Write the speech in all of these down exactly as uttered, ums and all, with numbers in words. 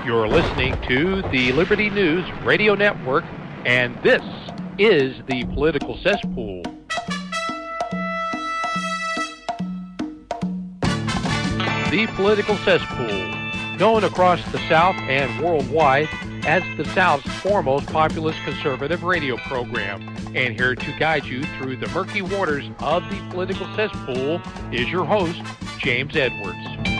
You're listening to the Liberty News Radio Network, and this is the Political Cesspool. The Political Cesspool, known across the South and worldwide as the South's foremost populist conservative radio program. And here to guide you through the murky waters of the Political Cesspool is your host, James Edwards.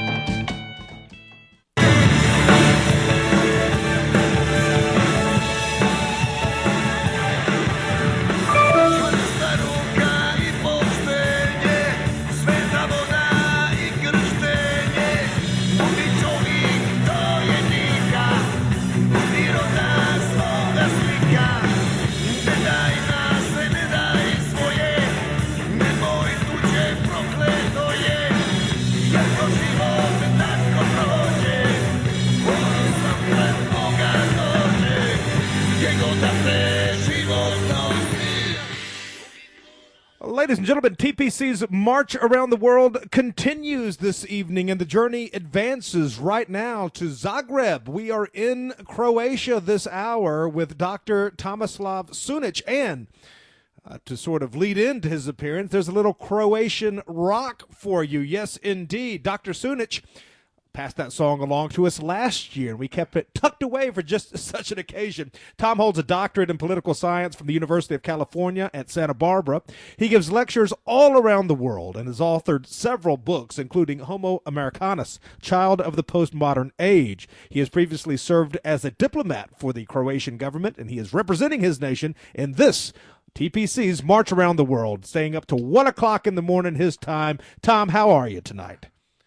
Ladies and gentlemen, T P C's March Around the World continues this evening, and the journey advances right now to Zagreb. We are in Croatia this hour with Doctor Tomislav Sunic, and uh, to sort of lead into his appearance, there's a little Croatian rock for you. Yes, indeed. Doctor Sunic passed that song along to us last year, and we kept it tucked away for just such an occasion. Tom holds a doctorate in political science from the University of California at Santa Barbara. He gives lectures all around the world and has authored several books, including Homo Americanus, Child of the Postmodern Age. He has previously served as a diplomat for the Croatian government, and he is representing his nation in this T P C's March Around the World, staying up to one o'clock in the morning his time. Tom, how are you tonight?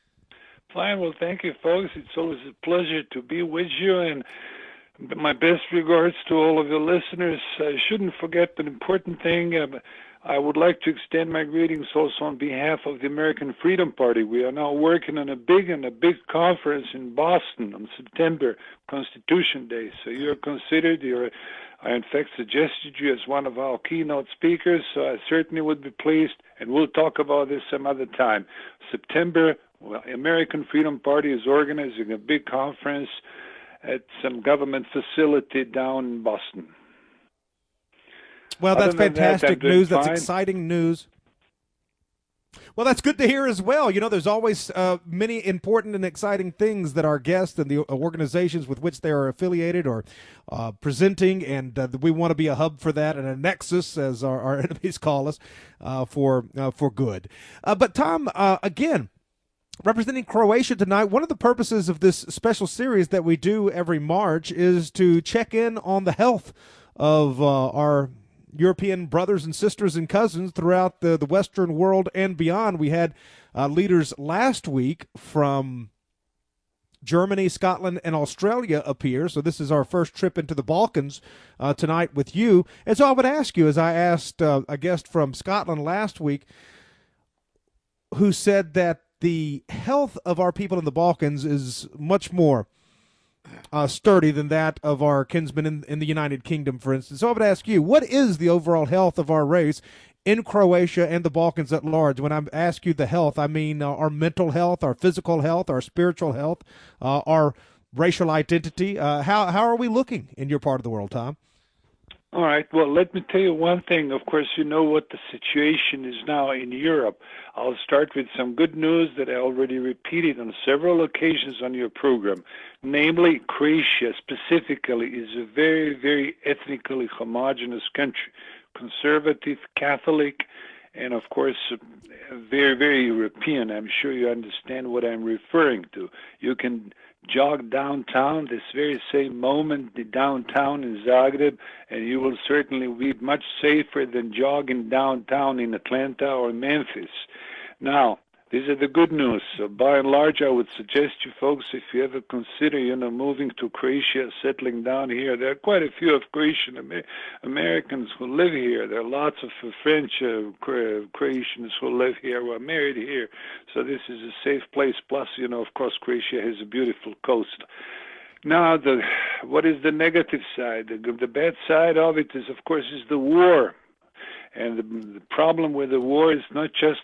Fine. Well, thank you, folks. It's always a pleasure to be with you, and my best regards to all of your listeners. I shouldn't forget an important thing. Um, I would like to extend my greetings also on behalf of the American Freedom Party. We are now working on a big and a big conference in Boston on September, Constitution Day. So you're considered, you're, I in fact suggested you as one of our keynote speakers, so I certainly would be pleased, and we'll talk about this some other time. September, well, American Freedom Party is organizing a big conference at some government facility down in Boston. Well, that's fantastic that, news. fine. That's exciting news. Well, that's good to hear as well. You know, there's always uh, many important and exciting things that our guests and the organizations with which they are affiliated are uh, presenting, and uh, we want to be a hub for that and a nexus, as our, our enemies call us, uh, for uh, for good. Uh, but, Tom, uh, again, representing Croatia tonight, one of the purposes of this special series that we do every March is to check in on the health of uh, our European brothers and sisters and cousins throughout the, the Western world and beyond. We had uh, leaders last week from Germany, Scotland, and Australia appear. So this is our first trip into the Balkans uh, tonight with you. And so I would ask you, as I asked uh, a guest from Scotland last week who said that the health of our people in the Balkans is much more uh, sturdy than that of our kinsmen in, in the United Kingdom, for instance. So I would ask you, what is the overall health of our race in Croatia and the Balkans at large? When I ask you the health, I mean uh, our mental health, our physical health, our spiritual health, uh, our racial identity. Uh, how, how are we looking in your part of the world, Tom? All right. Well, let me tell you one thing. Of course, you know what the situation is now in Europe. I'll start with some good news that I already repeated on several occasions on your program. Namely, Croatia specifically is a very, very ethnically homogeneous country. Conservative, Catholic, and of course, very, very European. I'm sure you understand what I'm referring to. You can jog downtown this very same moment, the downtown in Zagreb, and you will certainly be much safer than jogging downtown in Atlanta or Memphis. Now, these are the good news. So by and large, I would suggest you folks, if you ever consider, you know, moving to Croatia, settling down here, there are quite a few of Croatian Amer- Americans who live here. There are lots of uh, French uh, Cro- Croatians who live here, who are married here. So this is a safe place. Plus, you know, of course, Croatia has a beautiful coast. Now, the what is the negative side? The, the bad side of it is, of course, is the war. And the, the problem with the war is not just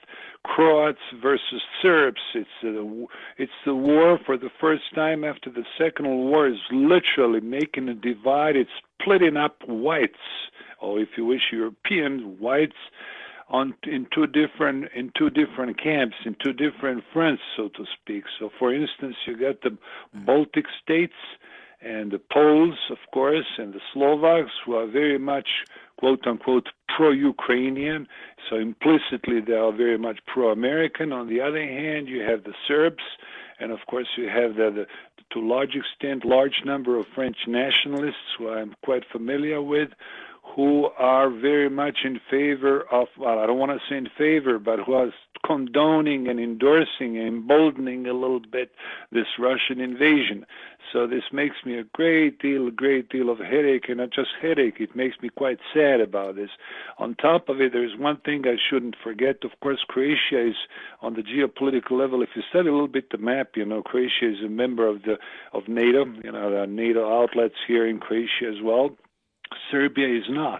Croats versus Serbs. It's the it's the war for the first time after the Second World War is literally making a divide. It's splitting up whites, or if you wish, European whites, on in two different in two different camps, in two different fronts, so to speak. So, for instance, you got the Baltic states and the Poles, of course, and the Slovaks, who are very much, quote-unquote, pro-Ukrainian, so implicitly they are very much pro-American. On the other hand, you have the Serbs, and of course you have the, the to a large extent, large number of French nationalists, who I'm quite familiar with, who are very much in favor of, well, I don't want to say in favor, but who are condoning and endorsing and emboldening a little bit this Russian invasion. So this makes me a great deal, a great deal of headache, and not just headache, it makes me quite sad about this. On top of it, there's one thing I shouldn't forget. Of course, Croatia is on the geopolitical level. If you study a little bit the map, you know, Croatia is a member of the of NATO. You know, there are NATO outlets here in Croatia as well. Serbia is not.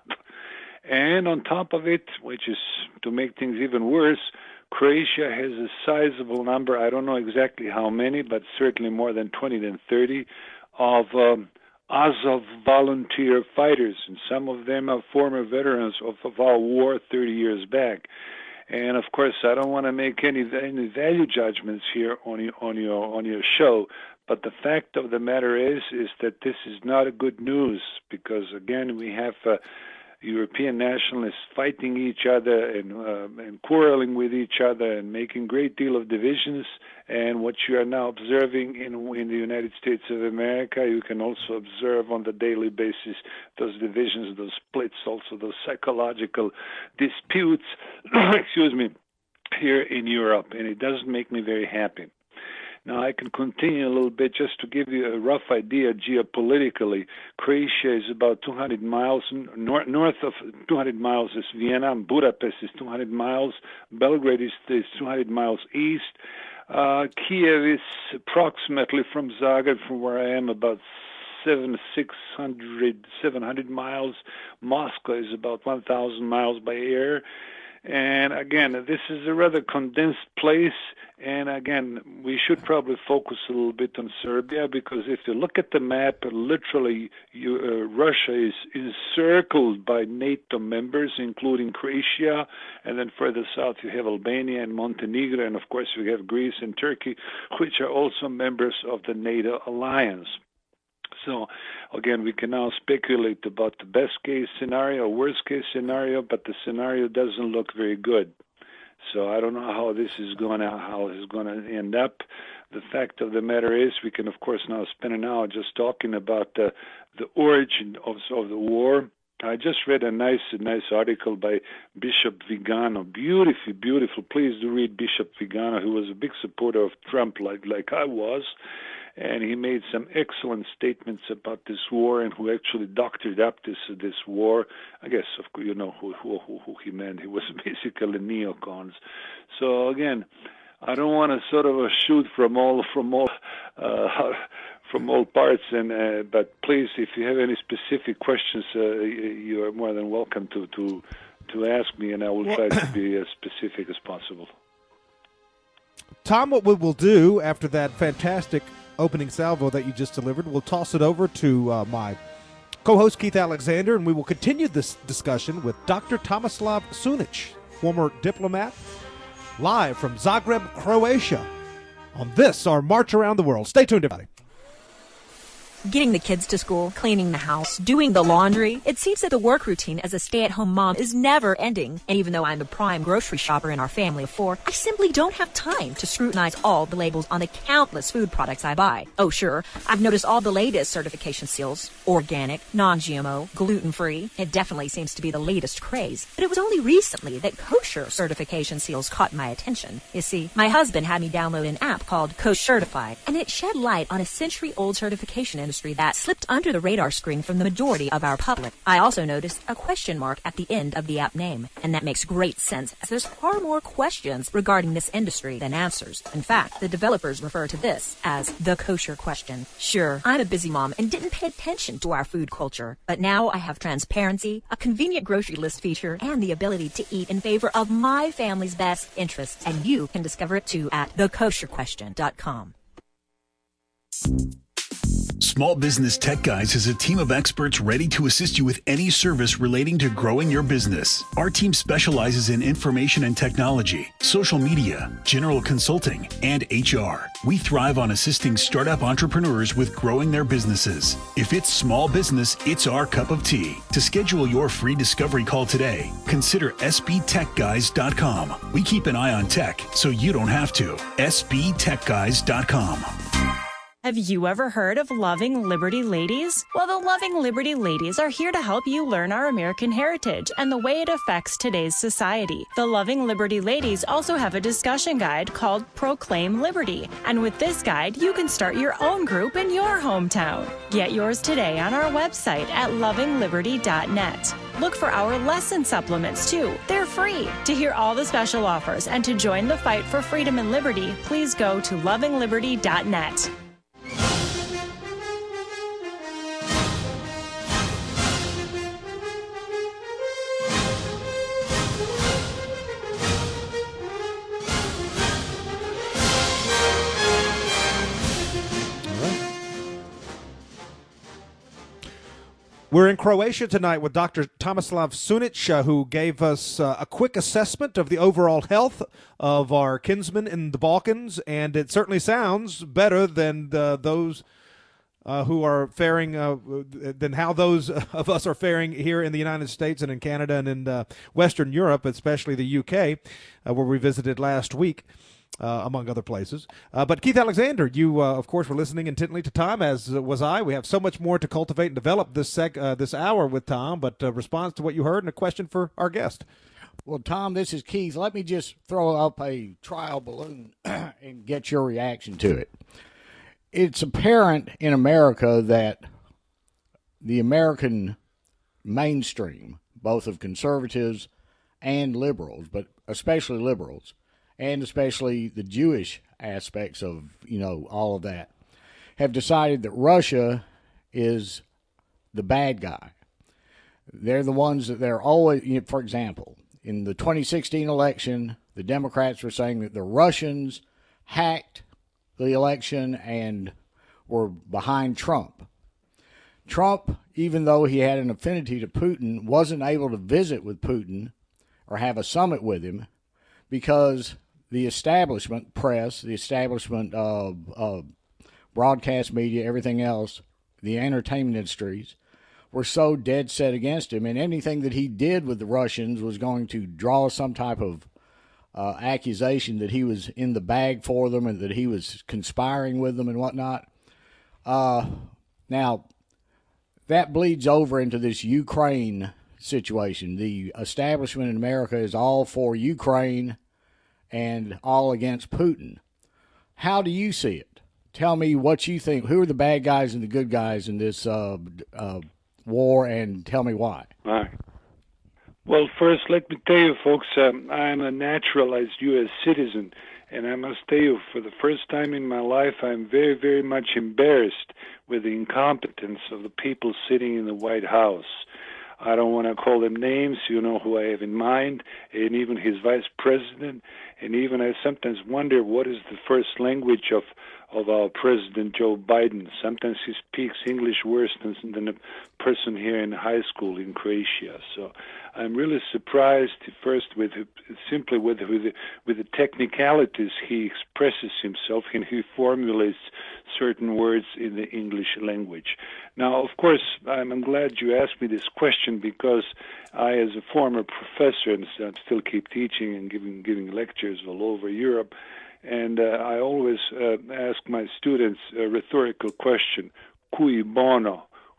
And on top of it, which is to make things even worse, Croatia has a sizable number, I don't know exactly how many, but certainly more than twenty than thirty, of um, Azov volunteer fighters. And some of them are former veterans of, of our war thirty years back. And of course, I don't want to make any any value judgments here on your, on your on your show, but the fact of the matter is is that this is not a good news, because again we have uh, European nationalists fighting each other and uh, and quarreling with each other and making a great deal of divisions. And what you are now observing in in the United States of America, you can also observe on the daily basis those divisions, those splits, also those psychological disputes, excuse me, here in Europe. And it doesn't make me very happy. Now, I can continue a little bit just to give you a rough idea geopolitically. Croatia is about two hundred miles, north, north of two hundred miles is Vienna, Budapest is two hundred miles, Belgrade is, is two hundred miles east. Uh, Kiev is approximately from Zagreb, from where I am, about seven, six hundred, seven hundred miles. Moscow is about one thousand miles by air. And again, this is a rather condensed place. And again, we should probably focus a little bit on Serbia, because if you look at the map, literally you, uh, Russia is encircled by NATO members, including Croatia, and then further south you have Albania and Montenegro, and of course we have Greece and Turkey, which are also members of the NATO alliance. So, again, we can now speculate about the best-case scenario, worst-case scenario, but the scenario doesn't look very good. So I don't know how this is going to how this is going to end up. The fact of the matter is, we can of course now spend an hour just talking about the the origin of, of the war. I just read a nice a nice article by Bishop Vigano. Beautiful, beautiful. Please do read Bishop Vigano, who was a big supporter of Trump, like like I was. And he made some excellent statements about this war, and who actually doctored up this uh, this war. I guess, of course, you know who, who who he meant. He was basically neocons. So again, I don't want to sort of uh, shoot from all from all uh, from all parts. And uh, but please, if you have any specific questions, uh, you are more than welcome to to to ask me, and I will well, try to be as specific as possible. Tom, what we will do after that fantastic opening salvo that you just delivered, we'll toss it over to uh, my co-host Keith Alexander, and we will continue this discussion with Doctor Tomislav Sunic, former diplomat, live from Zagreb, Croatia, on this, our March Around the World. Stay tuned, everybody. Getting the kids to school, cleaning the house, doing the laundry. It seems that the work routine as a stay-at-home mom is never ending. And even though I'm the prime grocery shopper in our family of four, I simply don't have time to scrutinize all the labels on the countless food products I buy. Oh, sure, I've noticed all the latest certification seals. Organic, non-G M O, gluten-free. It definitely seems to be the latest craze. But it was only recently that kosher certification seals caught my attention. You see, my husband had me download an app called Kosher Certified, and it shed light on a century-old certification industry industry that slipped under the radar screen from the majority of our public. I also noticed a question mark at the end of the app name, and that makes great sense as there's far more questions regarding this industry than answers. In fact, the developers refer to this as the kosher question. Sure, I'm a busy mom and didn't pay attention to our food culture, but now I have transparency, a convenient grocery list feature, and the ability to eat in favor of my family's best interests, and you can discover it too at the kosher question dot com. Small Business Tech Guys is a team of experts ready to assist you with any service relating to growing your business. Our team specializes in information and technology, social media, general consulting, and H R. We thrive on assisting startup entrepreneurs with growing their businesses. If it's small business, it's our cup of tea. To schedule your free discovery call today, consider S B tech guys dot com. We keep an eye on tech so you don't have to. S B tech guys dot com. Have you ever heard of Loving Liberty Ladies? Well, the Loving Liberty Ladies are here to help you learn our American heritage and the way it affects today's society. The Loving Liberty Ladies also have a discussion guide called Proclaim Liberty. And with this guide, you can start your own group in your hometown. Get yours today on our website at loving liberty dot net. Look for our lesson supplements, too. They're free. To hear all the special offers and to join the fight for freedom and liberty, please go to loving liberty dot net. We're in Croatia tonight with Doctor Tomislav Sunic, uh, who gave us uh, a quick assessment of the overall health of our kinsmen in the Balkans, and it certainly sounds better than the, those uh, who are faring, uh, than how those of us are faring here in the United States and in Canada and in uh, Western Europe, especially the U K, uh, where we visited last week. Uh, among other places. Uh, but Keith Alexander, you, uh, of course, were listening intently to Tom, as uh, was I. We have so much more to cultivate and develop this sec- uh, this hour with Tom, but uh, response to what you heard and a question for our guest. Well, Tom, this is Keith. Let me just throw up a trial balloon and get your reaction to it. It's apparent in America that the American mainstream, both of conservatives and liberals, but especially liberals, and especially the Jewish aspects of, you know, all of that, have decided that Russia is the bad guy. They're the ones that they're always, you know, for example, in the twenty sixteen election, the Democrats were saying that the Russians hacked the election and were behind Trump. Trump, even though he had an affinity to Putin, wasn't able to visit with Putin or have a summit with him because the establishment press, the establishment of uh, broadcast media, everything else, the entertainment industries, were so dead set against him. And anything that he did with the Russians was going to draw some type of uh, accusation that he was in the bag for them and that he was conspiring with them and whatnot. Uh, now, that bleeds over into this Ukraine situation. The establishment in America is all for Ukraine and all against Putin. How do you see it? Tell me what you think. Who are the bad guys and the good guys in this uh, uh, war, and tell me why. All right. Well, first, let me tell you, folks, um, I'm a naturalized U S citizen, and I must tell you, for the first time in my life, I'm very, very much embarrassed with the incompetence of the people sitting in the White House. I don't want to call them names, you know who I have in mind, and even his vice president, and even I sometimes wonder what is the first language of, of our President Joe Biden. Sometimes he speaks English worse than, than a person here in high school in Croatia. So I'm really surprised first with simply with with the, with the technicalities he expresses himself and he formulates certain words in the English language. Now, of course, I'm, I'm glad you asked me this question because I, as a former professor, and I still keep teaching and giving giving lectures all over Europe, and uh, I always uh, ask my students a rhetorical question: "Cui bono?"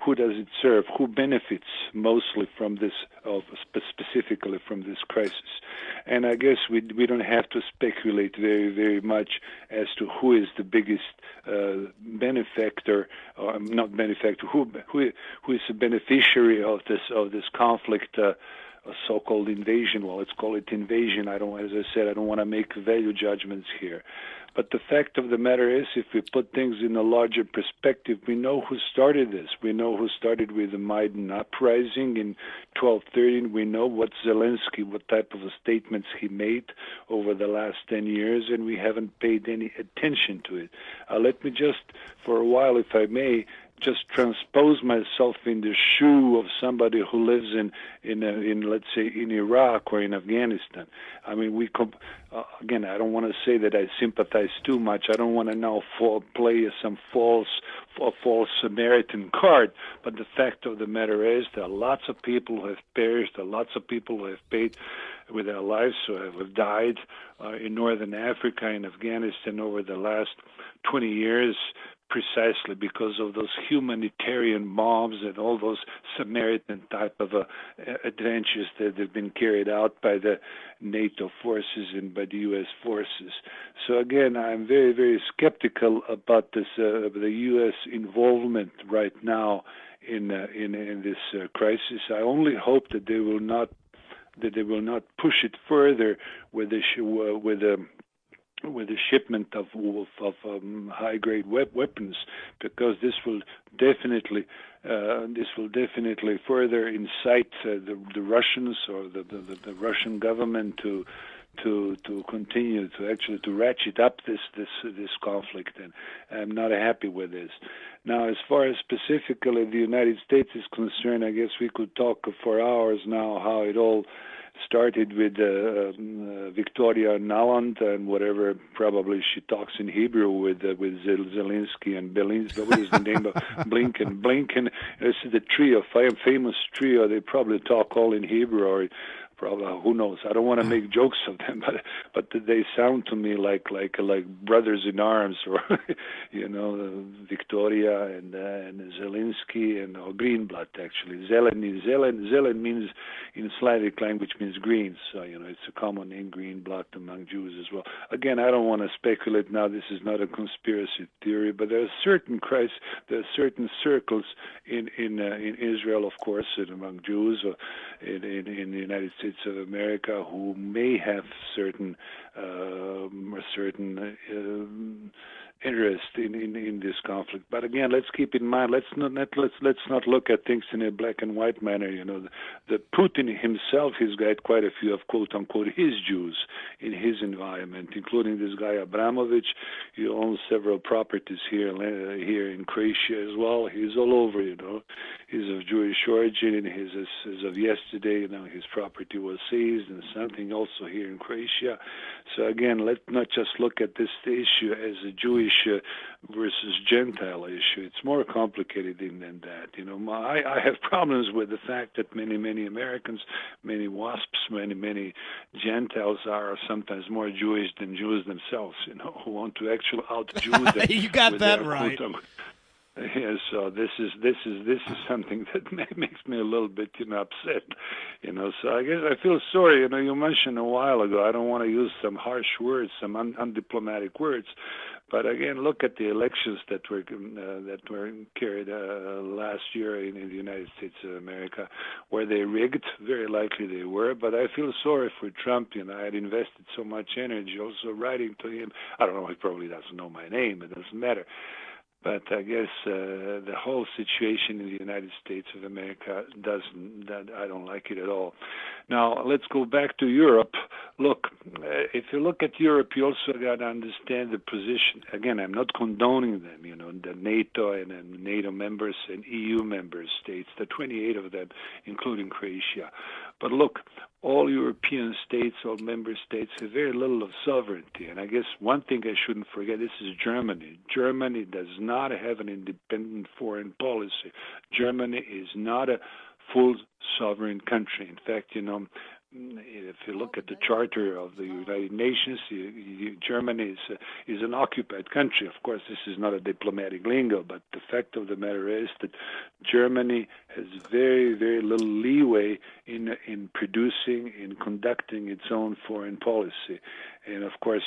who does it serve? Who benefits mostly from this, of specifically from this crisis? And I guess we we don't have to speculate very very much as to who is the biggest uh, benefactor, or not benefactor, who who who is the beneficiary of this of this conflict. Uh, A so-called invasion. Well, let's call it invasion. I don't, as I said, I don't want to make value judgments here. But the fact of the matter is, if we put things in a larger perspective, we know who started this. We know who started with the Maidan uprising in twelve thirteen. We know what Zelensky, what type of statements he made over the last ten years, and we haven't paid any attention to it. Uh, let me just, for a while, if I may, just transpose myself in the shoe of somebody who lives in in uh, in let's say in Iraq or in Afghanistan. I mean, we comp- uh, again, I don't want to say that I sympathize too much. I don't want to now fall, play some false a false Samaritan card. But the fact of the matter is, there are lots of people who have perished. There are lots of people who have paid with their lives, who have died uh, in northern Africa, in Afghanistan over the last twenty years. Precisely because of those humanitarian bombs and all those Samaritan type of uh, adventures that have been carried out by the NATO forces and by the U S forces. So again, I'm very, very skeptical about this, uh, the U S involvement right now in uh, in, in this uh, crisis. I only hope that they will not that they will not push it further with the uh, with the um, with the shipment of of, of um, high-grade web weapons, because this will definitely uh, this will definitely further incite uh, the the Russians or the, the the Russian government to to to continue to actually to ratchet up this this this conflict, and I'm not happy with this. Now, as far as specifically the United States is concerned, I guess we could talk for hours now how it all started with uh, um, uh, Victoria Nuland and whatever, probably she talks in Hebrew with uh, with Zelensky and Belinsky. What is the name of Blinken? Blinken. This is the trio, famous trio. They probably talk all in Hebrew, or probably, who knows? I don't want to make jokes of them, but but they sound to me like like like brothers in arms, or you know, Victoria and uh, and Zelensky and or Greenblatt actually. Zelen Zelen Zelen means in Slavic language means green, so you know it's a common name, Greenblatt, among Jews as well. Again, I don't want to speculate now. This is not a conspiracy theory, but there are certain Christ, there are certain circles in in uh, in Israel, of course, and among Jews, or in in, in the United States of America, who may have certain um, or certain uh, interest in, in, in this conflict. But again, let's keep in mind, let's not let's let's not look at things in a black and white manner. You know, the, the Putin himself, he's got quite a few of quote unquote his Jews in his environment, including this guy Abramovich. He owns several properties here uh, here in Croatia as well. He's all over. You know, he's of Jewish origin, and his as, as of yesterday, you know, his property was seized, and something also here in Croatia. So again, let's not just look at this issue as a Jewish uh, versus Gentile issue. It's more complicated than, than that. You know, my, I have problems with the fact that many, many Americans, many WASPs, many, many Gentiles are sometimes more Jewish than Jews themselves. You know, who want to actually out-Jew them. You got that right. Yes, so this is this is this is something that makes me a little bit, you know, upset, you know. So I guess I feel sorry. You know, you mentioned a while ago, I don't want to use some harsh words, some un- undiplomatic words, but again, look at the elections that were uh, that were carried uh, last year in, in the United States of America. Were they rigged? Very likely they were. But I feel sorry for Trump. You know, I had invested so much energy also writing to him. I don't know. He probably doesn't know my name. It doesn't matter. But I guess uh, the whole situation in the United States of America doesn't, that I don't like it at all. Now, let's go back to Europe. Look, uh, if you look at Europe, you also got to understand the position. Again, I'm not condoning them, you know, the NATO and, and NATO members and E U member states, the twenty-eight of them, including Croatia. But look, all European states, all member states have very little of sovereignty. And I guess one thing I shouldn't forget, this is Germany. Germany does not have an independent foreign policy. Germany is not a full sovereign country. In fact, you know, if you look at the Charter of the United Nations, you, you, Germany is, uh, is an occupied country. Of course, this is not a diplomatic lingo, but the fact of the matter is that Germany has very, very little leeway in in producing, in conducting its own foreign policy. And of course,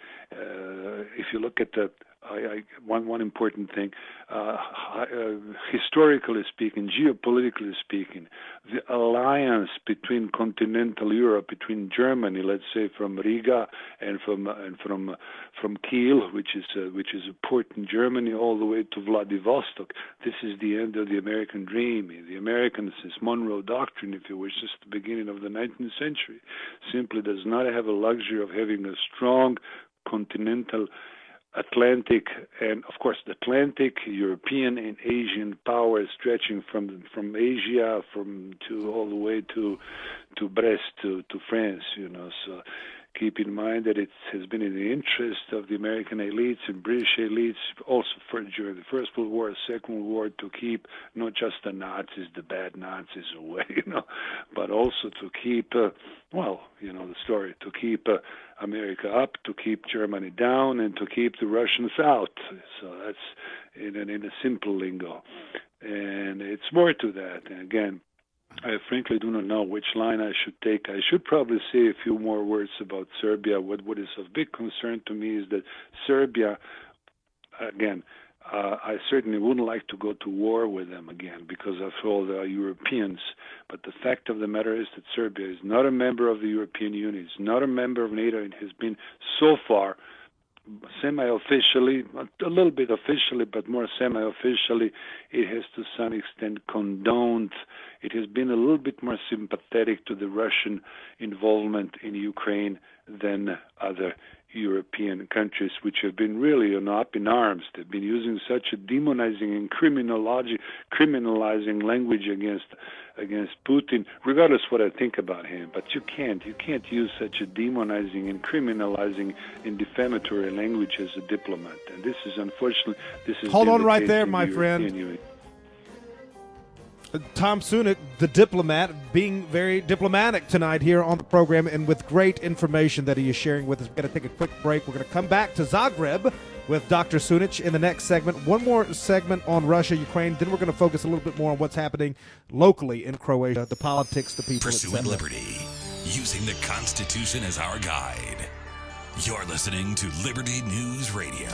uh, if you look at the I, I, one one important thing, uh, uh, historically speaking, geopolitically speaking, the alliance between continental Europe, between Germany, let's say from Riga and from uh, and from uh, from Kiel, which is uh, which is a port in Germany, all the way to Vladivostok. This is the end of the American dream. The Americans, this Monroe Doctrine, if you wish, since the beginning of the nineteenth century, simply does not have a luxury of having a strong continental Atlantic, and of course the Atlantic, European and Asian powers stretching from from Asia from to all the way to to Brest to, to France, you know. So keep in mind that it has been in the interest of the American elites and British elites also for during the First World War, Second World War, to keep not just the Nazis, the bad Nazis away, you know, but also to keep, uh, well, you know the story, to keep uh, America up, to keep Germany down, and to keep the Russians out. So that's in, in a simple lingo. And it's more to that. And again, I frankly do not know which line I should take. I should probably say a few more words about Serbia. What, what is of big concern to me is that Serbia, again, uh, I certainly wouldn't like to go to war with them again because, after all, they are Europeans. But the fact of the matter is that Serbia is not a member of the European Union, is not a member of NATO, and has been so far semi-officially, a little bit officially, but more semi-officially, it has to some extent condoned. It has been a little bit more sympathetic to the Russian involvement in Ukraine than other European countries, which have been really you know, up in arms. They've been using such a demonizing and criminalizing, criminalizing language against against Putin, regardless what I think about him. But you can't. You can't use such a demonizing and criminalizing and defamatory language as a diplomat. And this is, unfortunately, this is... Hold on right there, my friend. Union. Tom Sunik, the diplomat, being very diplomatic tonight here on the program and with great information that he is sharing with us. We're going to take a quick break. We're going to come back to Zagreb with Doctor Sunic in the next segment. One more segment on Russia, Ukraine. Then we're going to focus a little bit more on what's happening locally in Croatia, the politics, the people. Pursuing liberty, using the Constitution as our guide. You're listening to Liberty News Radio.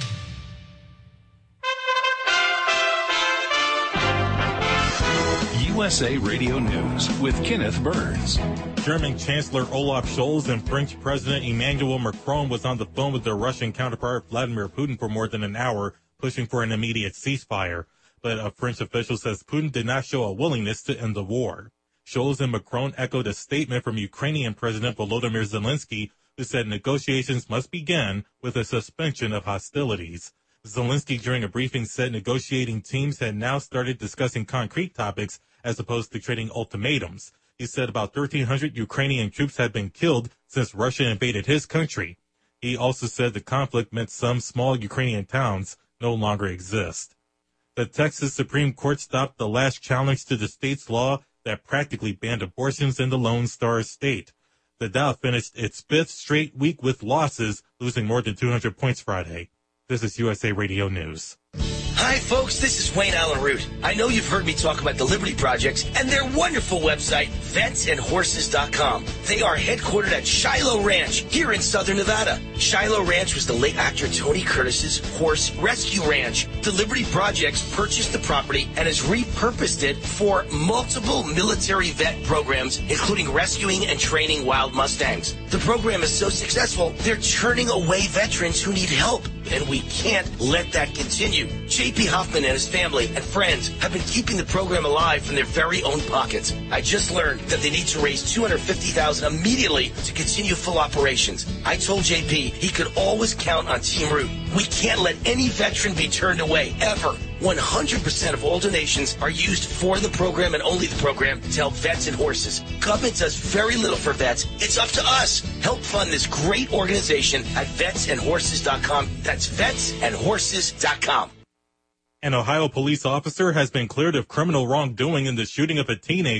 U S A Radio News with Kenneth Burns. German Chancellor Olaf Scholz and French President Emmanuel Macron was on the phone with their Russian counterpart Vladimir Putin for more than an hour, pushing for an immediate ceasefire. But a French official says Putin did not show a willingness to end the war. Scholz and Macron echoed a statement from Ukrainian President Volodymyr Zelensky, who said negotiations must begin with a suspension of hostilities. Zelensky, during a briefing, said negotiating teams had now started discussing concrete topics as opposed to trading ultimatums. He said about thirteen hundred Ukrainian troops had been killed since Russia invaded his country. He also said the conflict meant some small Ukrainian towns no longer exist. The Texas Supreme Court stopped the last challenge to the state's law that practically banned abortions in the Lone Star State. The Dow finished its fifth straight week with losses, losing more than two hundred points Friday. This is U S A Radio News. Hi, folks. This is Wayne Allen Root. I know you've heard me talk about the Liberty Projects and their wonderful website, vets and horses dot com. They are headquartered at Shiloh Ranch here in southern Nevada. Shiloh Ranch was the late actor Tony Curtis's horse rescue ranch. The Liberty Projects purchased the property and has repurposed it for multiple military vet programs, including rescuing and training wild Mustangs. The program is so successful, they're turning away veterans who need help, and we can't let that continue. J P Hoffman and his family and friends have been keeping the program alive from their very own pockets. I just learned that they need to raise two hundred fifty thousand dollars immediately to continue full operations. I told J P he could always count on Team Root. We can't let any veteran be turned away, ever. one hundred percent of all donations are used for the program and only the program to help vets and horses. Government does very little for vets. It's up to us. Help fund this great organization at vets and horses dot com. That's vets and horses dot com. An Ohio police officer has been cleared of criminal wrongdoing in the shooting of a teenager.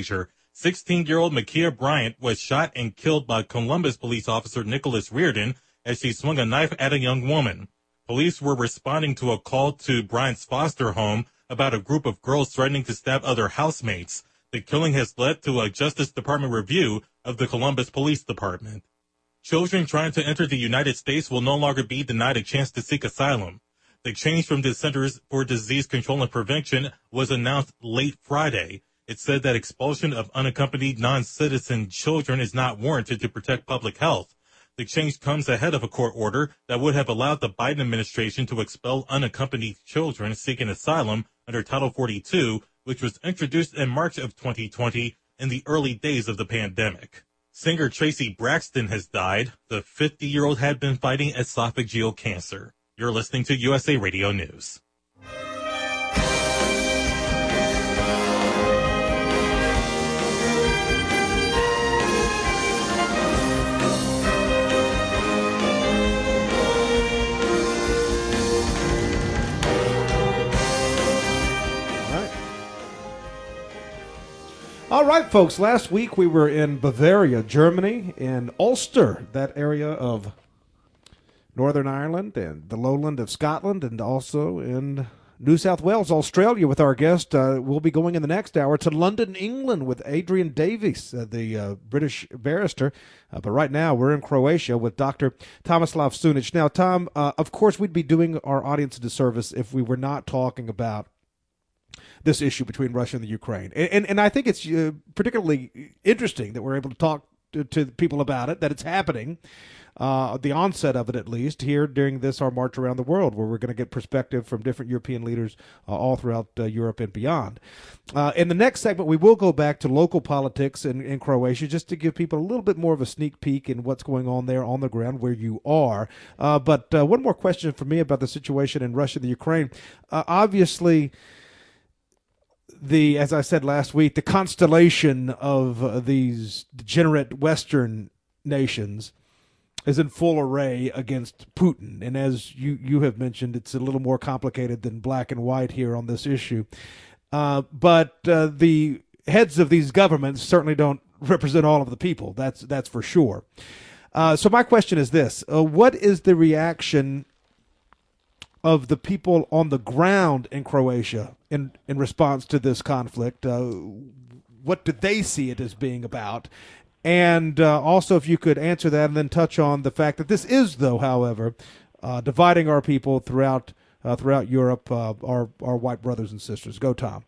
sixteen-year-old Makia Bryant was shot and killed by Columbus police officer Nicholas Reardon as she swung a knife at a young woman. Police were responding to a call to Bryant's foster home about a group of girls threatening to stab other housemates. The killing has led to a Justice Department review of the Columbus Police Department. Children trying to enter the United States will no longer be denied a chance to seek asylum. The change from the Centers for Disease Control and Prevention was announced late Friday. It said that expulsion of unaccompanied non-citizen children is not warranted to protect public health. The change comes ahead of a court order that would have allowed the Biden administration to expel unaccompanied children seeking asylum under Title forty-two, which was introduced in March of twenty twenty in the early days of the pandemic. Singer Tracy Braxton has died. The fifty-year-old had been fighting esophageal cancer. You're listening to U S A Radio News. All right, folks, last week we were in Bavaria, Germany, in Ulster, that area of Northern Ireland and the lowland of Scotland, and also in New South Wales, Australia, with our guest. Uh, we'll be going in the next hour to London, England, with Adrian Davies, uh, the uh, British barrister. Uh, but right now we're in Croatia with Doctor Tomislav Sunic. Now, Tom, uh, of course we'd be doing our audience a disservice if we were not talking about this issue between Russia and the Ukraine. And, and, and I think it's uh, particularly interesting that we're able to talk to, to people about it, that it's happening, uh, the onset of it at least, here during this, our March Around the World, where we're going to get perspective from different European leaders uh, all throughout uh, Europe and beyond. Uh, in the next segment, we will go back to local politics in, in Croatia, just to give people a little bit more of a sneak peek in what's going on there on the ground where you are. Uh, but uh, one more question for me about the situation in Russia and the Ukraine. Uh, obviously, The, as I said last week, the constellation of uh, these degenerate Western nations is in full array against Putin. And as you, you have mentioned, it's a little more complicated than black and white here on this issue. Uh, but uh, the heads of these governments certainly don't represent all of the people. That's, that's for sure. Uh, so my question is this. Uh, what is the reaction of the people on the ground in Croatia in, in response to this conflict? Uh, what do they see it as being about? And uh, also, if you could answer that and then touch on the fact that this is, though, however, uh, dividing our people throughout uh, throughout Europe, uh, our, our white brothers and sisters. Go, Tom.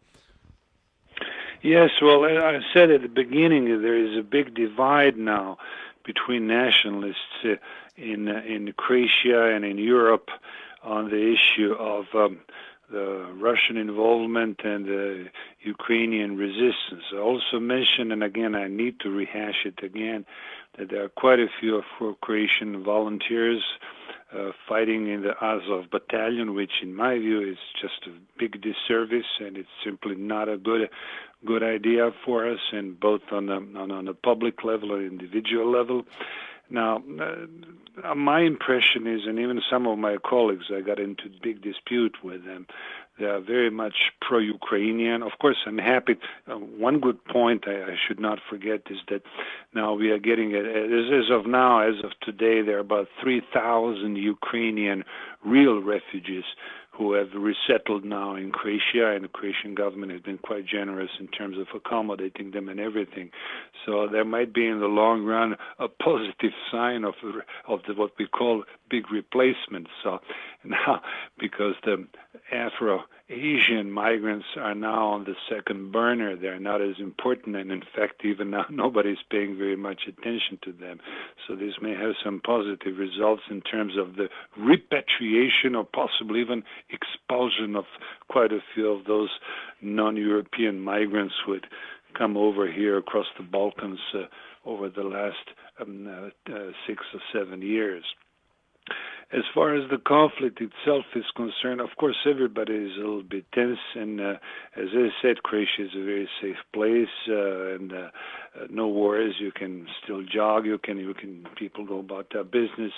Yes, well, I said at the beginning that there is a big divide now between nationalists uh, in, uh, in Croatia and in Europe on the issue of um, the Russian involvement and the Ukrainian resistance. I also mentioned, and again I need to rehash it again, that there are quite a few of Croatian volunteers uh, fighting in the Azov battalion, which in my view is just a big disservice, and it's simply not a good good idea for us, and both on a, on, on a public level and individual level. Now, uh, my impression is, and even some of my colleagues, I got into big dispute with them, they are very much pro-Ukrainian. Of course, I'm happy. Uh, one good point I, I should not forget is that now we are getting, as, as of now, as of today, there are about three thousand Ukrainian real refugees who have resettled now in Croatia, and the Croatian government has been quite generous in terms of accommodating them and everything. So there might be, in the long run, a positive sign of of the, what we call big replacement. So now, because the Afro-Asian migrants are now on the second burner, they're not as important, and in fact, even now, nobody's paying very much attention to them. So this may have some positive results in terms of the repatriation or possibly even expulsion of quite a few of those non-European migrants who had come over here across the Balkans uh, over the last um, uh, uh, six or seven years. As far as the conflict itself is concerned, of course, everybody is a little bit tense, and uh, as I said, Croatia is a very safe place, uh, and uh, uh, no worries. You can still jog. You can, you can. People go about their business.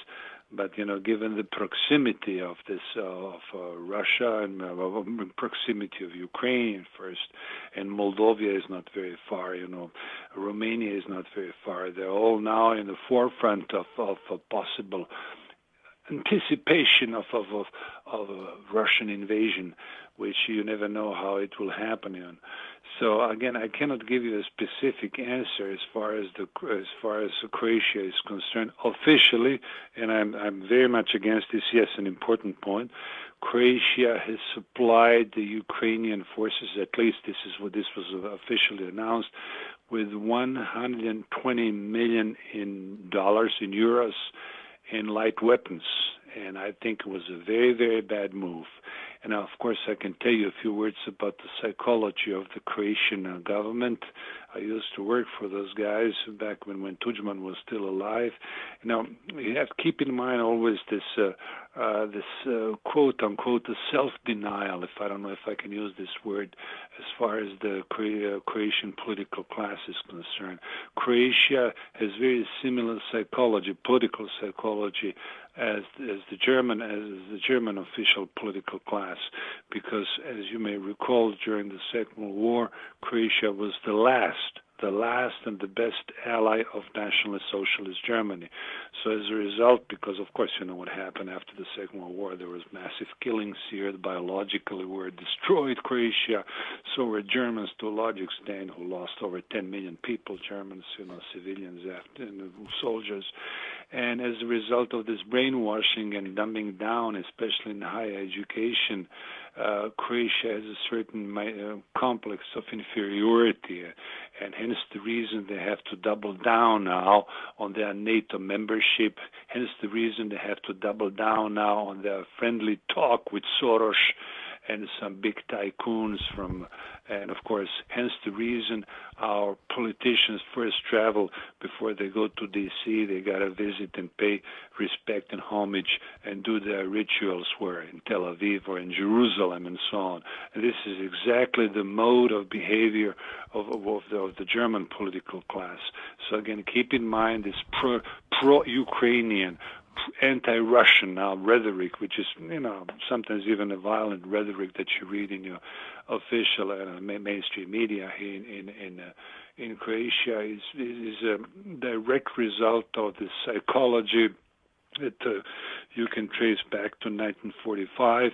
But, you know, given the proximity of this, uh, of uh, Russia and uh, proximity of Ukraine first, and Moldova is not very far, you know, Romania is not very far. They're all now in the forefront of, of a possible anticipation of, of, of, of a Russian invasion, which you never know how it will happen. You know. So again, I cannot give you a specific answer as far as the as far as Croatia is concerned officially, and I'm I'm very much against this. Yes, an important point. Croatia has supplied the Ukrainian forces, at least this is what this was officially announced, with one hundred twenty million in dollars in euros in light weapons, and I think it was a very, very bad move. And now, of course, I can tell you a few words about the psychology of the Croatian uh, government. I used to work for those guys back when, when Tudjman was still alive. Now, you have to keep in mind always this, uh, uh, this uh, quote unquote, the self-denial, if I don't know if I can use this word, as far as the Cro- uh, Croatian political class is concerned. Croatia has very similar psychology, political psychology, as as the German as the German official political class, because as you may recall, during the Second World War, Croatia was the last, the last and the best ally of Nationalist Socialist Germany. So as a result, because of course you know what happened after the Second World War, there was massive killings here. Biologically, were destroyed Croatia. So were Germans to a large extent, who lost over ten million people, Germans, you know, civilians, after, you know, soldiers. And as a result of this brainwashing and dumbing down, especially in higher education, uh, Croatia has a certain uh, complex of inferiority, and hence the reason they have to double down now on their NATO membership, hence the reason they have to double down now on their friendly talk with Soros and some big tycoons from, and of course, hence the reason our politicians first travel before they go to D C. They got to visit and pay respect and homage and do their rituals where in Tel Aviv or in Jerusalem and so on. And this is exactly the mode of behavior of, of, of, the, of the German political class. So again, keep in mind this pro, pro-Ukrainian, anti-Russian now rhetoric, which is, you know, sometimes even a violent rhetoric that you read in your official uh, mainstream media here in in in, uh, in Croatia, is is a direct result of the psychology that uh, you can trace back to nineteen forty-five,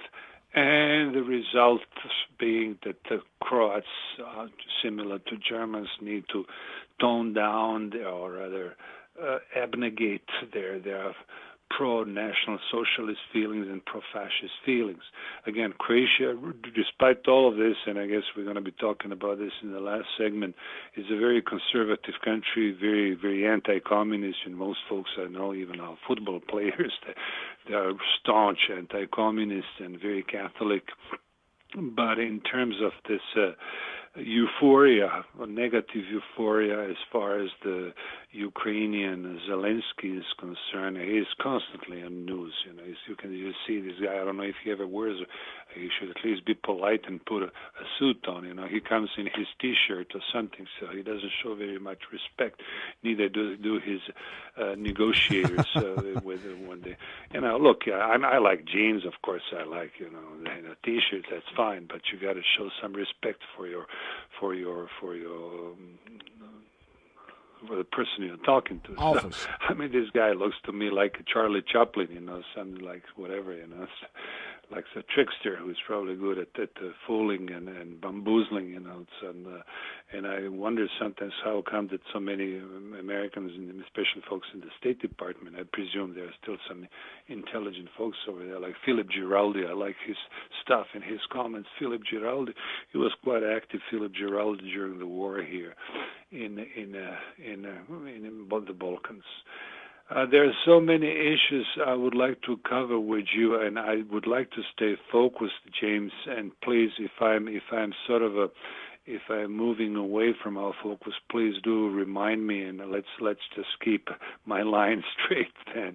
and the result being that the Croats, uh, similar to Germans, need to tone down their, or rather uh, abnegate their their pro-national socialist feelings and pro-fascist feelings. Again, Croatia, despite all of this, and I guess we're going to be talking about this in the last segment, is a very conservative country, very, very anti-communist, and most folks I know, even our football players, they, they are staunch anti-communist and very Catholic. But in terms of this uh, euphoria, or negative euphoria as far as the Ukrainian Zelensky is concerned, he is constantly on news. You know, you can you see this guy. I don't know if he ever wears. A, he should at least be polite and put a, a suit on. You know, he comes in his T-shirt or something, so he doesn't show very much respect. Neither do do his uh, negotiators uh, with when they. You know, look, I, I like jeans, of course. I like you know, the T-shirts. That's fine, but you got to show some respect for your, for your, for your. Um, for the person you're talking to. Office. So, I mean, this guy looks to me like a Charlie Chaplin, you know, something like whatever, you know, like a trickster who's probably good at, at uh, fooling and, and bamboozling, you know. So, and, uh, and I wonder sometimes how come that so many Americans, and especially folks in the State Department, I presume there are still some intelligent folks over there, like Philip Giraldi. I like his stuff and his comments. Philip Giraldi, he was quite active, Philip Giraldi, during the war here in in uh, in, uh, in, in the Balkans. Uh, there are so many issues I would like to cover with you, and I would like to stay focused, James. And please, if I'm if I'm sort of a if I'm moving away from our focus, please do remind me, and let's let's just keep my line straight then.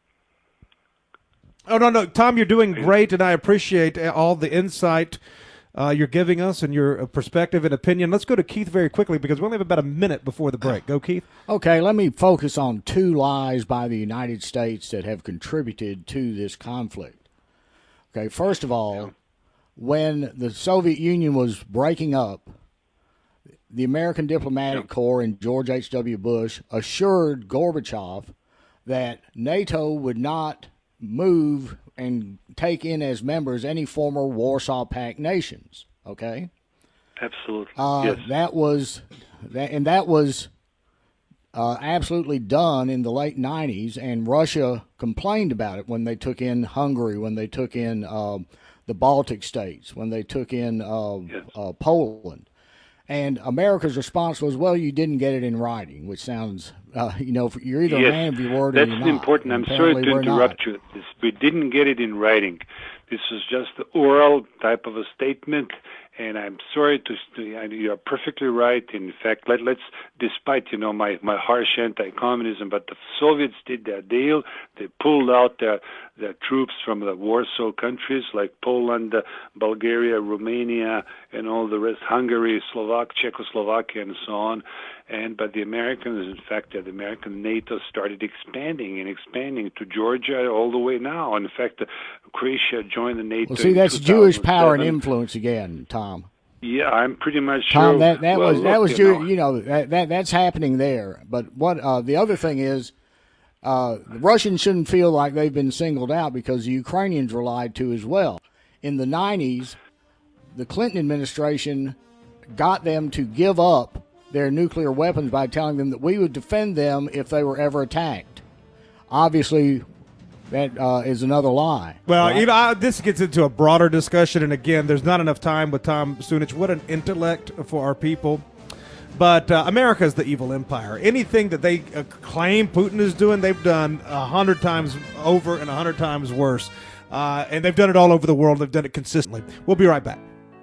Oh no, no, Tom, you're doing great, and I appreciate all the insight uh, you're giving us and your perspective and opinion. Let's go to Keith very quickly because we only have about a minute before the break. Go, Keith. Okay, let me focus on two lies by the United States that have contributed to this conflict. Okay, first of all, when the Soviet Union was breaking up, the American Diplomatic Corps and George H W. Bush assured Gorbachev that NATO would not move and take in as members any former Warsaw Pact nations. Okay, absolutely. Uh, yes, that was that, and that was uh, absolutely done in the late nineties. And Russia complained about it when they took in Hungary, when they took in uh, the Baltic states, when they took in uh, yes. uh, Poland. And America's response was, well, you didn't get it in writing, which sounds, uh, you know, you're either yes, a man of your word or you're not. That's important. I'm Apparently sorry to interrupt not. you. This, we didn't get it in writing. This is just the oral type of a statement, and I'm sorry to, to you're perfectly right. In fact, let, let's, despite, you know, my, my harsh anti-communism, but the Soviets did their deal. They pulled out their, their troops from the Warsaw countries like Poland, uh, Bulgaria, Romania, and all the rest, Hungary, Slovak, Czechoslovakia, and so on. And but the Americans, in fact, the American NATO started expanding and expanding to Georgia all the way now. In fact, uh, Croatia joined the NATO. Well, see, that's Jewish power and influence again, Tom. Yeah, I'm pretty much sure. Tom, that that well, was that look, was you Jew, know, you know that, that that's happening there. But what uh, the other thing is, uh, the Russians shouldn't feel like they've been singled out because the Ukrainians were lied to as well. In the nineties, the Clinton administration got them to give up their nuclear weapons by telling them that we would defend them if they were ever attacked. Obviously, that uh, is another lie. Well, right? you know, I, this gets into a broader discussion, and again, there's not enough time with Tom Sunich. What an intellect for our people. But uh, America is the evil empire. Anything that they uh, claim Putin is doing, they've done a hundred times over and a hundred times worse. Uh, and they've done it all over the world. They've done it consistently. We'll be right back.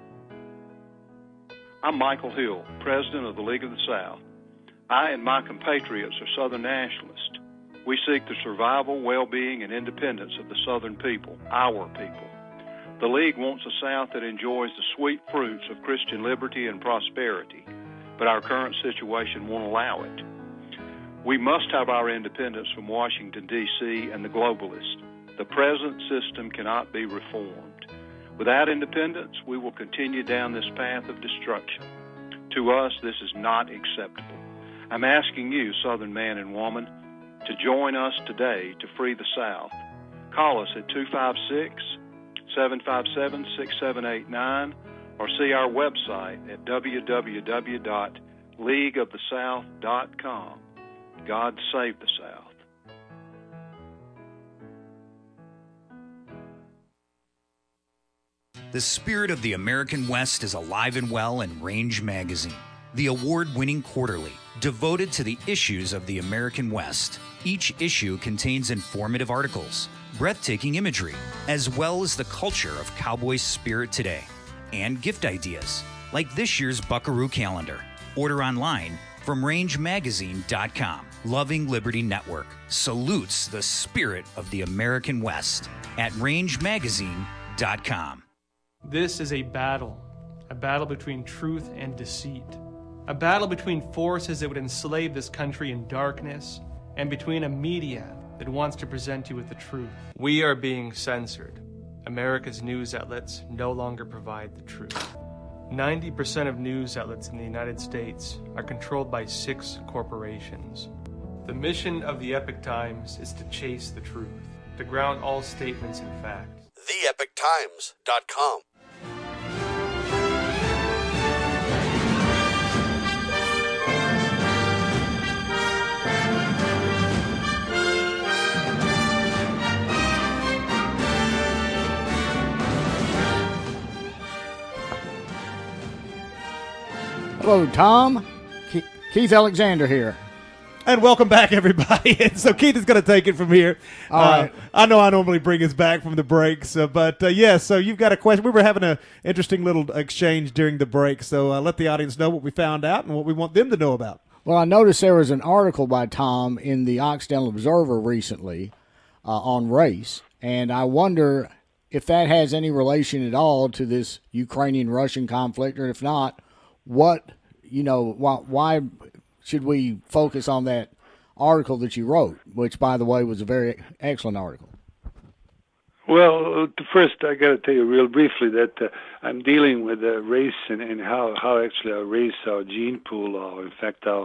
I'm Michael Hill, president of the League of the South. I and my compatriots are Southern nationalists. We seek the survival, well-being, and independence of the Southern people, our people. The League wants a South that enjoys the sweet fruits of Christian liberty and prosperity, but our current situation won't allow it. We must have our independence from Washington, D C and the globalists. The present system cannot be reformed. Without independence, we will continue down this path of destruction. To us, this is not acceptable. I'm asking you, Southern man and woman, to join us today to free the South. Call us at two five six, seven five seven, six seven eight nine or see our website at w w w dot league of the south dot com. God save the South. The spirit of the American West is alive and well in Range Magazine, the award-winning quarterly devoted to the issues of the American West. Each issue contains informative articles, breathtaking imagery, as well as the culture of cowboy spirit today, and gift ideas, like this year's Buckaroo calendar. Order online from range magazine dot com. Loving Liberty Network salutes the spirit of the American West at range magazine dot com. This is a battle, a battle between truth and deceit, a battle between forces that would enslave this country in darkness and between a media that wants to present you with the truth. We are being censored. America's news outlets no longer provide the truth. ninety percent of news outlets in the United States are controlled by six corporations. The mission of the Epoch Times is to chase the truth, to ground all statements in fact. the epoch times dot com. Hello, Tom. Keith Alexander here. And welcome back, everybody. So Keith is going to take it from here. All uh, right. I know I normally bring us back from the breaks, uh, but uh, yes, yeah, so you've got a question. We were having an interesting little exchange during the break, so uh, let the audience know what we found out and what we want them to know about. Well, I noticed there was an article by Tom in the Occidental Observer recently uh, on race, and I wonder if that has any relation at all to this Ukrainian-Russian conflict, or if not, what, you know, why, why should we focus on that article that you wrote, which, by the way, was a very excellent article? Well, first I got to tell you real briefly that uh, I'm dealing with uh, race and, and how, how actually our race, our gene pool, or in fact our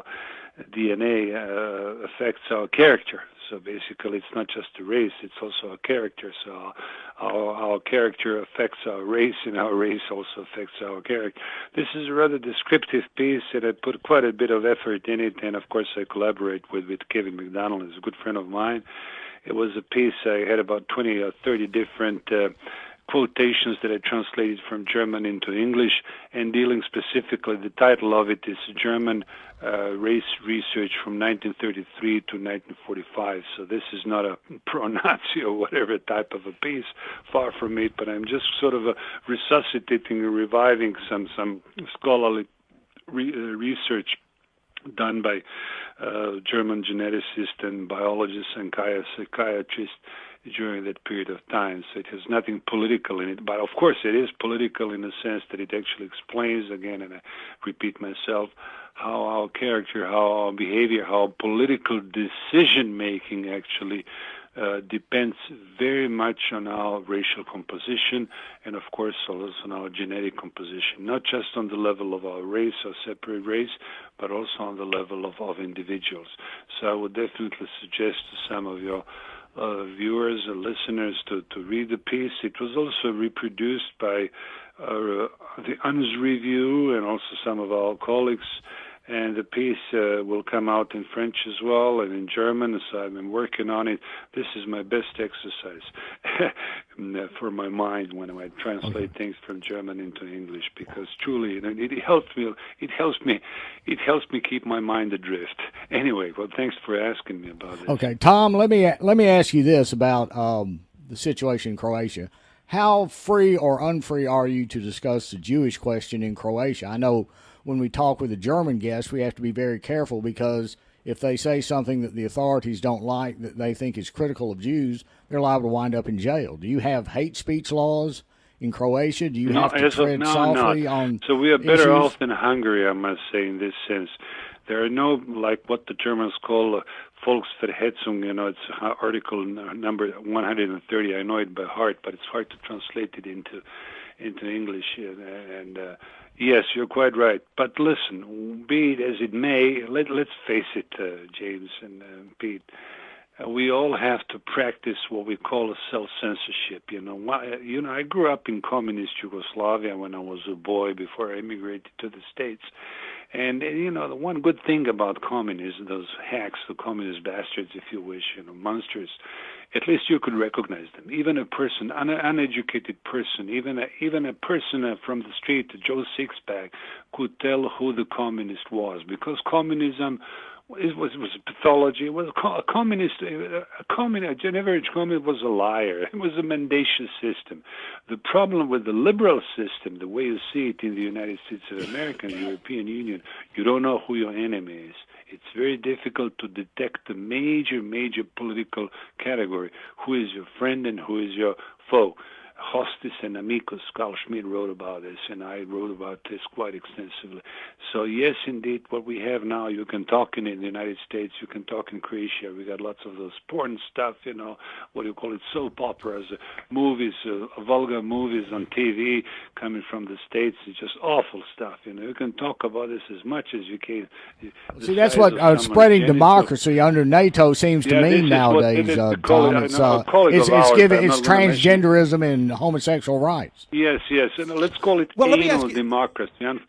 D N A uh, affects our character. So basically it's not just the race, it's also our character. So our, our character affects our race, and our race also affects our character. This is a rather descriptive piece, and I put quite a bit of effort in it, and of course I collaborate with, with Kevin McDonald, who's a good friend of mine. It was a piece, I had about twenty or thirty different uh, quotations that I translated from German into English, and dealing specifically, the title of it is German uh, Race Research from nineteen thirty-three to nineteen forty-five. So this is not a pro-Nazi or whatever type of a piece, far from it, but I'm just sort of uh, resuscitating and reviving some, some scholarly re- uh, research done by uh, German geneticists and biologists and psychiatrists during that period of time. So it has nothing political in it, but of course it is political in the sense that it actually explains, again, and I repeat myself, how our character, how our behavior, how political decision-making actually uh, depends very much on our racial composition, and of course also on our genetic composition, not just on the level of our race or separate race, but also on the level of, of individuals. So I would definitely suggest to some of your uh, viewers and listeners to, to read the piece. It was also reproduced by uh, the U N S Review and also some of our colleagues, and the piece uh, will come out in French as well and in German, so I've been working on it. This is my best exercise for my mind when I translate okay. things from German into English, because truly it, it helps me. It helps me. It helps me keep my mind adrift. Anyway, well, thanks for asking me about it. Okay, Tom, let me let me ask you this about um, the situation in Croatia. How free or unfree are you to discuss the Jewish question in Croatia? I know when we talk with a German guest, we have to be very careful, because if they say something that the authorities don't like, that they think is critical of Jews, they're liable to wind up in jail. Do you have hate speech laws in Croatia? Do you no, have to tread no, softly not. on So we are better issues? off than Hungary, I must say, in this sense. There are no, like what the Germans call uh, Volksverhetzung, you know, it's article number one hundred thirty. I know it by heart, but it's hard to translate it into into English. And, and uh, yes, you're quite right. But listen, be it as it may, let, let's face it, uh, James and uh, Pete, uh, we all have to practice what we call a self-censorship. You know, Why, you know, I grew up in communist Yugoslavia when I was a boy before I immigrated to the States. And, you know, the one good thing about communism, those hacks, the communist bastards, if you wish, you know, monsters, at least you could recognize them. Even a person, an uneducated person, even a, even a person uh, from the street, Joe Sixpack, could tell who the communist was, because communism it was was a pathology. It was a communist. A communist, an average communist was a liar. It was a mendacious system. The problem with the liberal system, the way you see it in the United States of America and the European Union, you don't know who your enemy is. It's very difficult to detect the major, major political category. Who is your friend and who is your foe? Hostis and Amicus, Carl Schmitt wrote about this, and I wrote about this quite extensively. So yes, indeed, what we have now, you can talk in, in the United States, you can talk in Croatia. We got lots of those porn stuff, you know, what do you call it, soap operas, uh, movies, uh, vulgar movies on T V coming from the States. It's just awful stuff, you know. You can talk about this as much as you can. The See, that's what uh, spreading genital. democracy under NATO seems to yeah, mean nowadays, what, uh, Tom. It's, uh, it's, it's, giving, it's transgenderism and homosexual rights. Yes, yes, and let's call it well, anal democracy.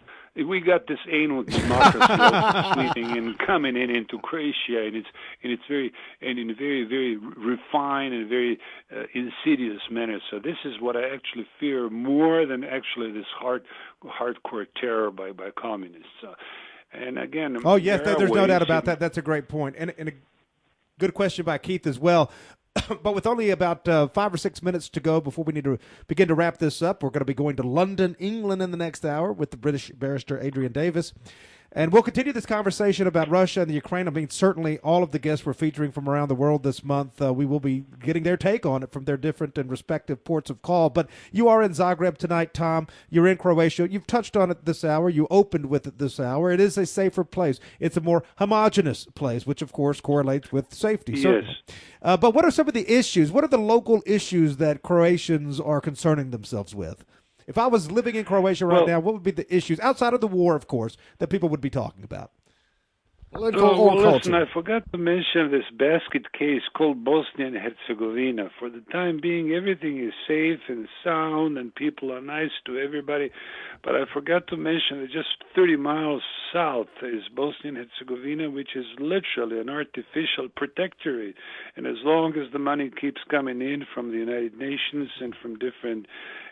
We got this anal democracy sweeping and coming in into Croatia, and it's and it's very and in a very very refined and very uh, insidious manner. So this is what I actually fear more than actually this hard hardcore terror by by communists. Uh, and again, oh yes, there there's no doubt in, about that. That's a great point, and and a good question by Keith as well. But with only about uh, five or six minutes to go before we need to begin to wrap this up, we're going to be going to London, England in the next hour with the British barrister Adrian Davis. And we'll continue this conversation about Russia and the Ukraine. I mean, certainly all of the guests we're featuring from around the world this month, uh, we will be getting their take on it from their different and respective ports of call. But you are in Zagreb tonight, Tom. You're in Croatia. You've touched on it this hour. You opened with it this hour. It is a safer place. It's a more homogenous place, which, of course, correlates with safety. Yes. Certainly. Uh, but what are some of the issues? What are the local issues that Croatians are concerning themselves with? If I was living in Croatia right well, now, what would be the issues, outside of the war, of course, that people would be talking about? Political well, or well, culture? Listen, I forgot to mention this basket case called Bosnia and Herzegovina. For the time being, everything is safe and sound, and people are nice to everybody. But I forgot to mention that just thirty miles south is Bosnia and Herzegovina, which is literally an artificial protectorate. And as long as the money keeps coming in from the United Nations and from different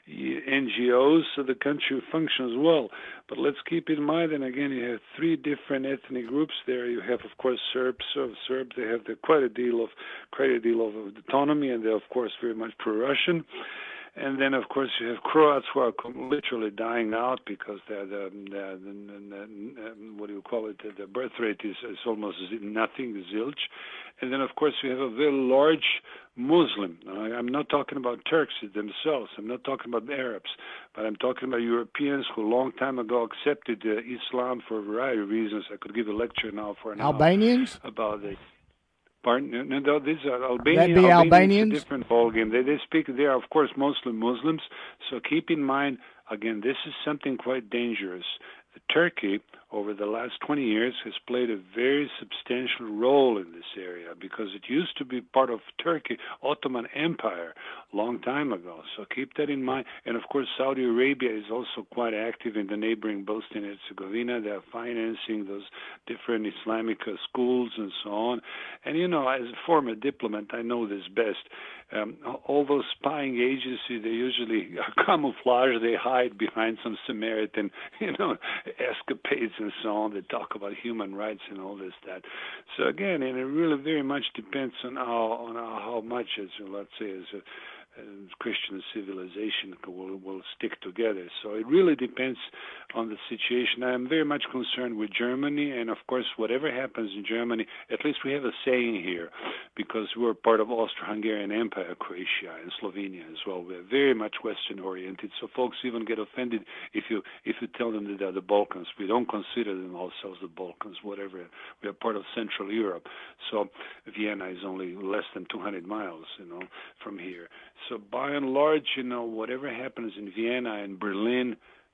N G Os, so the country functions well. But let's keep in mind, and again, you have three different ethnic groups there. You have, of course, Serbs. So Serbs, they have the, quite a deal of quite a deal of autonomy, and they're, of course, very much pro-Russian. And then, of course, you have Croats who are literally dying out because they're the, the, the, the what do you call it? The birth rate is, is almost nothing, zilch. And then, of course, you have a very large Muslim. I'm not talking about Turks themselves. I'm not talking about Arabs, but I'm talking about Europeans who a long time ago accepted uh, Islam for a variety of reasons. I could give a lecture now for an Albanians? hour about it. Pardon? No, no, these are Albanians. That be Albanians Albanians? A different ballgame. They they speak. They are, of course, mostly Muslims. So keep in mind, again, this is something quite dangerous. Turkey, over the last twenty years, has played a very substantial role in this area because it used to be part of Turkey, Ottoman Empire, a long time ago. So keep that in mind. And, of course, Saudi Arabia is also quite active in the neighboring Bosnia and Herzegovina. They are financing those different Islamic uh, schools and so on. And, you know, as a former diplomat, I know this best. Um, all those spying agencies, they usually are camouflage. They hide behind some Samaritan, you know, escapades and so on. They talk about human rights and all this, that. So again, and it really very much depends on how on how, how much, as let's say, as a Uh, Christian civilization will, will stick together. So it really depends on the situation. I am very much concerned with Germany, and of course, whatever happens in Germany, at least we have a saying here, because we're part of Austro-Hungarian Empire, Croatia and Slovenia as well. We're very much Western-oriented, so folks even get offended if you if you tell them that they're the Balkans. We don't consider them ourselves the Balkans, whatever. We are part of Central Europe. So Vienna is only less than two hundred miles, you know, from here. So by and large, you know, whatever happens in Vienna and Berlin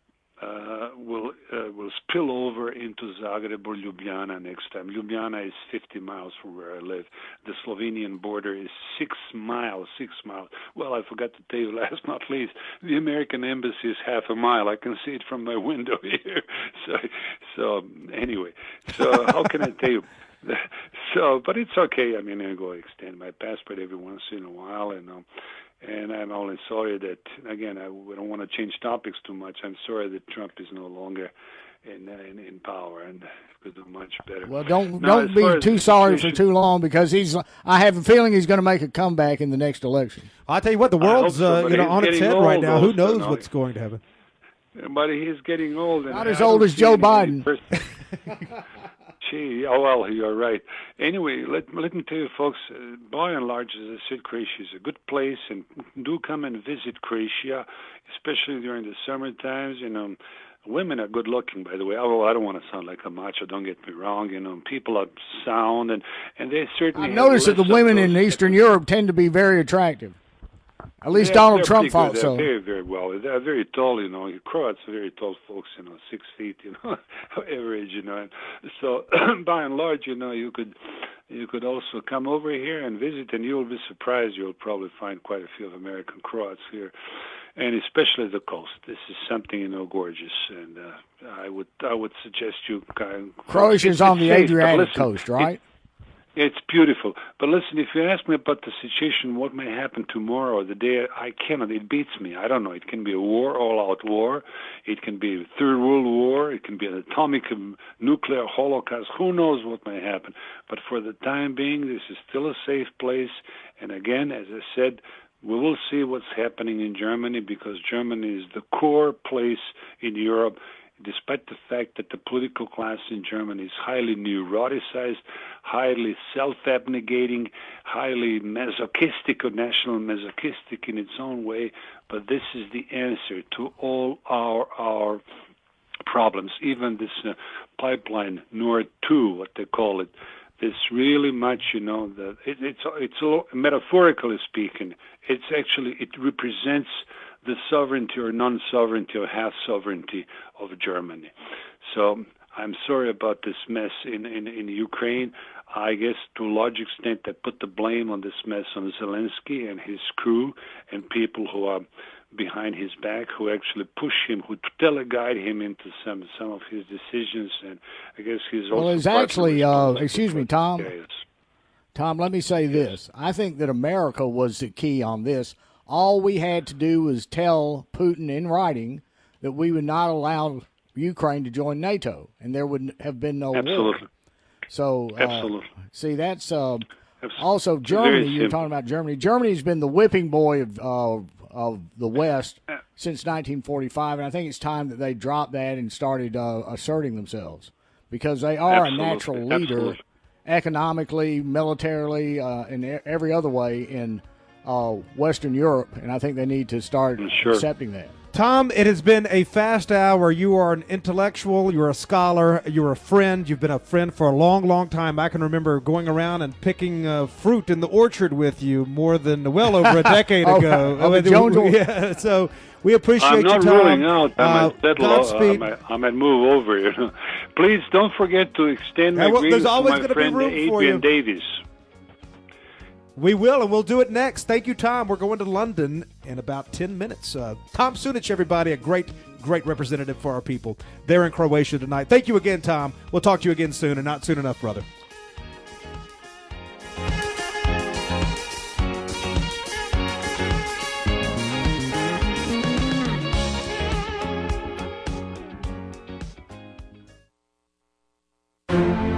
uh, will uh, will spill over into Zagreb or Ljubljana next time. Ljubljana is fifty miles from where I live. The Slovenian border is six miles, six miles. Well, I forgot to tell you, last not least, the American embassy is half a mile. I can see it from my window here. So, so anyway, so how can I tell you? So, but it's okay. I mean, I go extend my passport every once in a while, and um, and I'm only sorry that, again, I don't want to change topics too much. I'm sorry that Trump is no longer in in, in power, and could do much better. Well, don't now, don't be too sorry for too long, because he's. I have a feeling he's going to make a comeback in the next election. I'll tell you what, the world's so, uh, you know on its head right now. Who knows no, what's going to happen? But he's getting old. And Not as old as Joe Biden. Gee, oh, well, you're right. Anyway, let, let me tell you, folks, uh, by and large, as I said, Croatia is a good place, and do come and visit Croatia, especially during the summer times. You know, women are good looking, by the way. Oh, I don't want to sound like a macho, don't get me wrong. You know, people are sound, and, and they certainly I've noticed that the women in Eastern Europe tend to be very attractive. At least yeah, Donald Trump thought so. They're very, very well. They're very tall, you know. Croats are very tall folks, you know, six feet, you know, average, you know. And so, by and large, you know, you could you could also come over here and visit, and you'll be surprised. You'll probably find quite a few of American Croats here, and especially the coast. This is something, you know, gorgeous, and uh, I would I would suggest you. Kind of, Croatia's on the safe, Adriatic listen, coast, right? It, It's beautiful. But listen, if you ask me about the situation, what may happen tomorrow or the day, I cannot. It beats me. I don't know. It can be a war, all-out war. It can be a Third World War. It can be an atomic um, nuclear holocaust. Who knows what may happen? But for the time being, this is still a safe place. And again, as I said, we will see what's happening in Germany, because Germany is the core place in Europe. despite the fact that the political class in Germany is highly neuroticized, highly self-abnegating, highly masochistic or national masochistic in its own way. But this is the answer to all our our problems. Even this uh, pipeline, Nord two, what they call it, this really much, you know, the, it, it's it's all, metaphorically speaking, it's actually, it represents the sovereignty or non-sovereignty or half-sovereignty of Germany. So I'm sorry about this mess in, in, in Ukraine. I guess to a large extent they put the blame on this mess on Zelensky and his crew and people who are behind his back, who actually push him, who teleguide him into some some of his decisions. And I guess he's also... Well, it's actually, uh, excuse me, Tom. Tom, let me say this. I think that America was the key on this. All we had to do was tell Putin in writing that we would not allow Ukraine to join NATO, and there would have been no Absolutely. war. So, uh, Absolutely. see, that's uh, also Germany. You're talking about Germany. Germany's been the whipping boy of uh, of the West since nineteen forty-five, and I think it's time that they dropped that and started uh, asserting themselves, because they are Absolutely. a natural leader, Absolutely. economically, militarily, uh, in every other way in uh, Western Europe, and I think they need to start sure. accepting that. Tom, it has been a fast hour. You are an intellectual. You're a scholar. You're a friend. You've been a friend for a long, long time. I can remember going around and picking uh, fruit in the orchard with you more than well over a decade oh, ago. Oh, uh, Jones will- yeah, so we appreciate I'm not you, Tom. ruling out. I'm uh, at Bedlow. Godspeed. I'm, at, I'm at move over. You know. Please don't forget to extend my Yeah, well, there's greetings to always my gonna be friend room for Adrian you. Davies. We will, and we'll do it next. Thank you, Tom. We're going to London in about ten minutes. Uh, Tom Sunic, everybody, a great, great representative for our people there in Croatia tonight. Thank you again, Tom. We'll talk to you again soon, and not soon enough, brother.